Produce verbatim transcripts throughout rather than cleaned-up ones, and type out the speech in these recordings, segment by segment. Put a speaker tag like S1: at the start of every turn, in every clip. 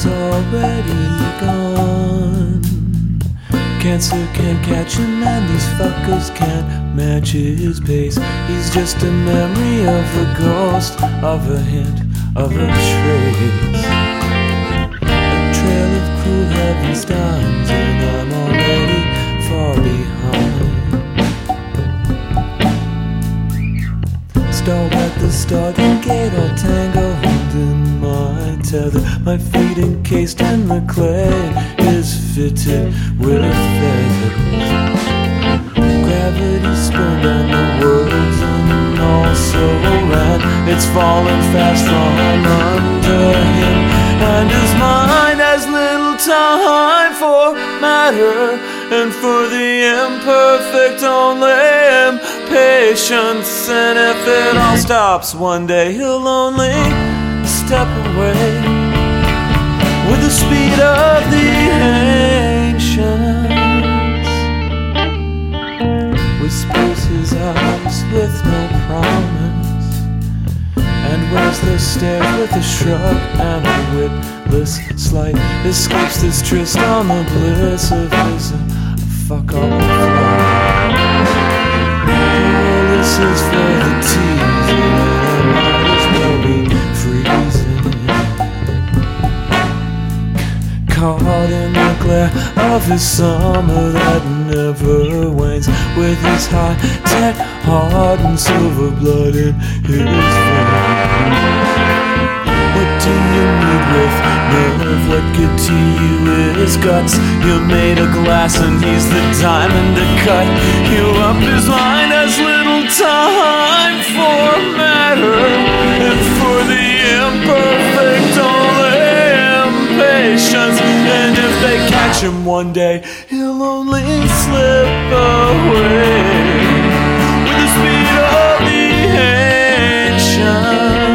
S1: is already gone. Cancer can't catch him and these fuckers can't match his pace. He's just a memory of a ghost, of a hint, of a trace. A trail of cruel heaven's dimes, and I'm already far behind. Stalled at the starting gate, all tangled in my tether. My feet encased in the clay is fitted with feathers. Gravity spun on the words and also ran. It's falling fast from under him, and his mind has little time for matter, and for the imperfect only impatience. And if it all stops one day, he'll only step away with the speed of the ancients. Whispers his eyes with no promise, and waves their stare with a shrug and a witless slight. Escapes this tryst on the bliss of his uh, fuck all flight. This is for the teasing, and I might as well be freezing. Caught in the glare of his summer that never wanes, with his high-tech heart and silver blood in his veins. What do you need with nerve? What good to you is guts? You're made of glass and he's the diamond to cut you up. His mind has little time for matter, and for the imperfect only impatience. And if they catch him one day, he'll only slip away with the speed of the ancients.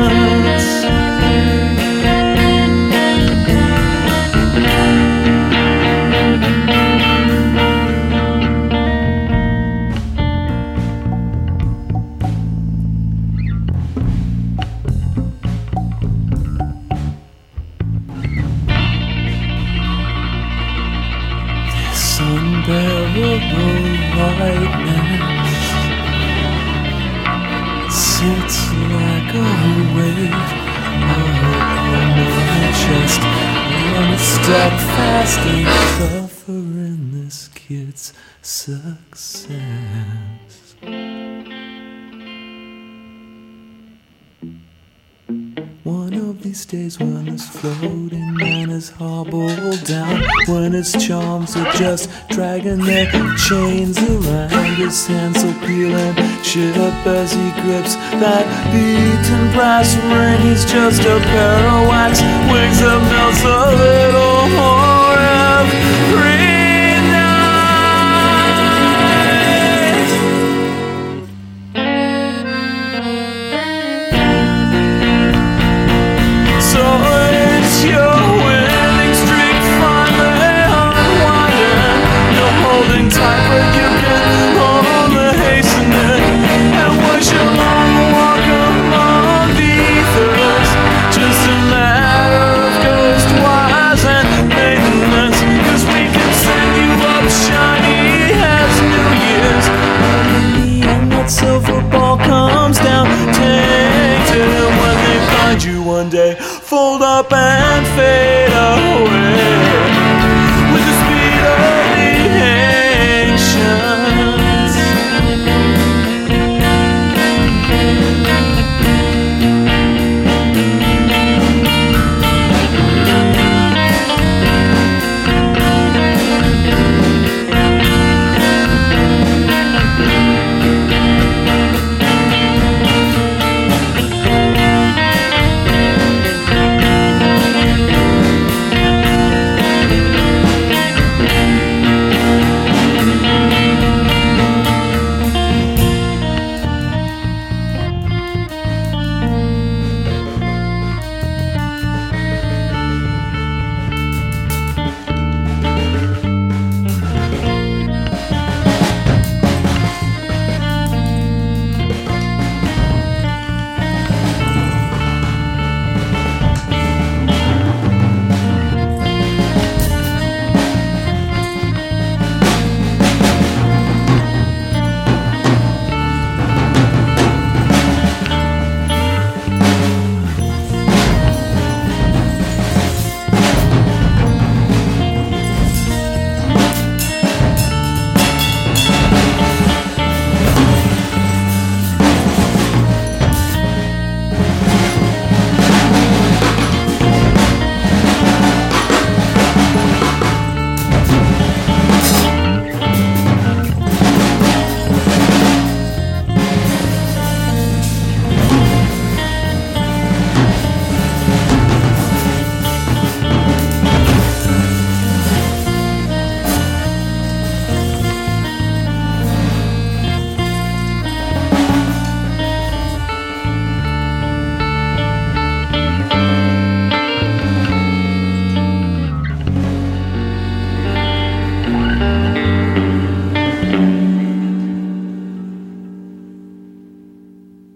S1: Unbearable whiteness sits like a wave upon my chest. I'm steadfast and suffering this kid's success. One of these days when this floating man is hobbled down, when his charms are just dragging their chains around his hands, so peel and shit up as he grips that beaten brass ring. He's just a pair of wax wings that melts a little more every one day, fold up and fade.